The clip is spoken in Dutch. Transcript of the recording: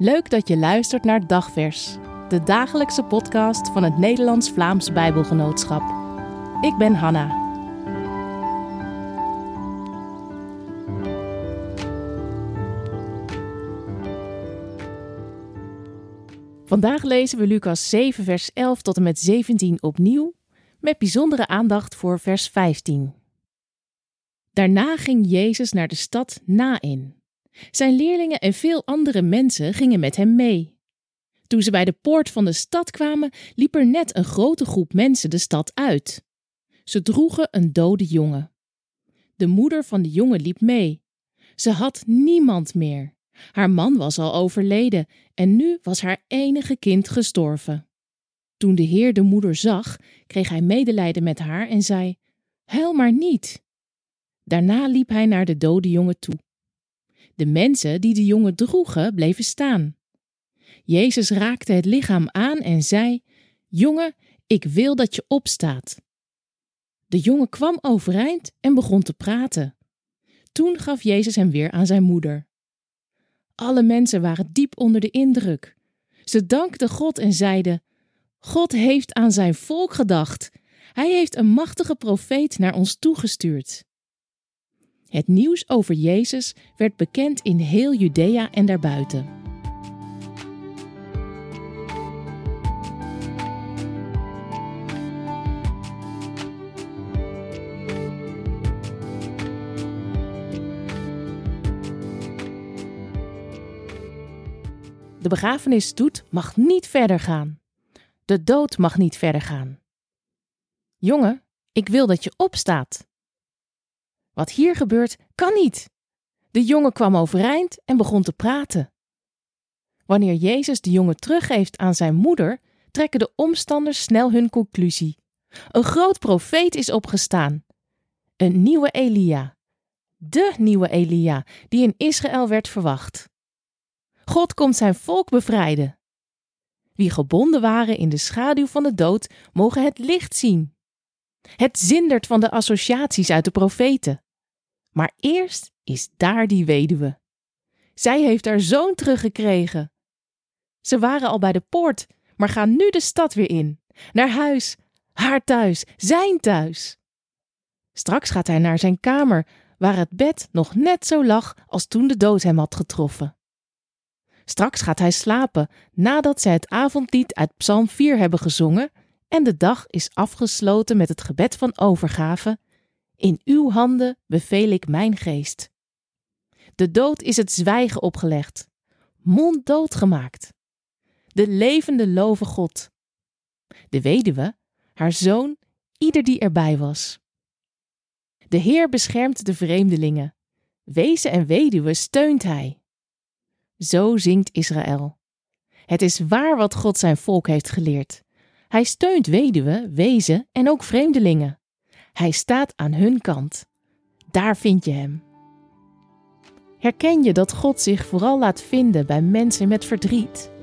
Leuk dat je luistert naar Dagvers, de dagelijkse podcast van het Nederlands-Vlaams Bijbelgenootschap. Ik ben Hanna. Vandaag lezen we Lucas 7 vers 11 tot en met 17 opnieuw, met bijzondere aandacht voor vers 15. Daarna ging Jezus naar de stad Naïn. Zijn leerlingen en veel andere mensen gingen met hem mee. Toen ze bij de poort van de stad kwamen, liep er net een grote groep mensen de stad uit. Ze droegen een dode jongen. De moeder van de jongen liep mee. Ze had niemand meer. Haar man was al overleden en nu was haar enige kind gestorven. Toen de Heer de moeder zag, kreeg hij medelijden met haar en zei: "Huil maar niet." Daarna liep hij naar de dode jongen toe. De mensen die de jongen droegen bleven staan. Jezus raakte het lichaam aan en zei: "Jongen, ik wil dat je opstaat." De jongen kwam overeind en begon te praten. Toen gaf Jezus hem weer aan zijn moeder. Alle mensen waren diep onder de indruk. Ze dankten God en zeiden: "God heeft aan zijn volk gedacht. Hij heeft een machtige profeet naar ons toegestuurd." Het nieuws over Jezus werd bekend in heel Judea en daarbuiten. De begrafenisstoet mag niet verder gaan. De dood mag niet verder gaan. "Jongen, ik wil dat je opstaat." Wat hier gebeurt, kan niet. De jongen kwam overeind en begon te praten. Wanneer Jezus de jongen teruggeeft aan zijn moeder, trekken de omstanders snel hun conclusie. Een groot profeet is opgestaan. Een nieuwe Elia. De nieuwe Elia, die in Israël werd verwacht. God komt zijn volk bevrijden. Wie gebonden waren in de schaduw van de dood, mogen het licht zien. Het zindert van de associaties uit de profeten. Maar eerst is daar die weduwe. Zij heeft haar zoon teruggekregen. Ze waren al bij de poort, maar gaan nu de stad weer in. Naar huis, haar thuis, zijn thuis. Straks gaat hij naar zijn kamer, waar het bed nog net zo lag als toen de dood hem had getroffen. Straks gaat hij slapen, nadat zij het avondlied uit Psalm 4 hebben gezongen en de dag is afgesloten met het gebed van overgave: "In uw handen beveel ik mijn geest." De dood is het zwijgen opgelegd, monddood gemaakt. De levende loven God. De weduwe, haar zoon, ieder die erbij was. De Heer beschermt de vreemdelingen. Wezen en weduwe steunt hij. Zo zingt Israël. Het is waar wat God zijn volk heeft geleerd. Hij steunt weduwe, wezen en ook vreemdelingen. Hij staat aan hun kant. Daar vind je hem. Herken je dat God zich vooral laat vinden bij mensen met verdriet,